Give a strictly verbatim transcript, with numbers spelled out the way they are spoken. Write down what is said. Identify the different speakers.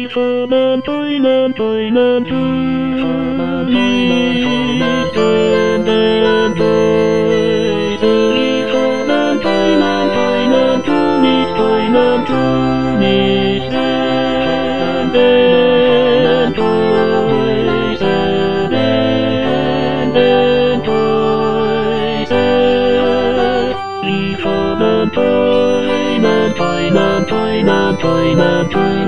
Speaker 1: Toilet, toilet, toilet, toilet, toilet, toilet, toilet, toilet, toilet, toilet, toilet, toilet, toilet, toilet, toilet, toilet, toilet, toilet, toilet,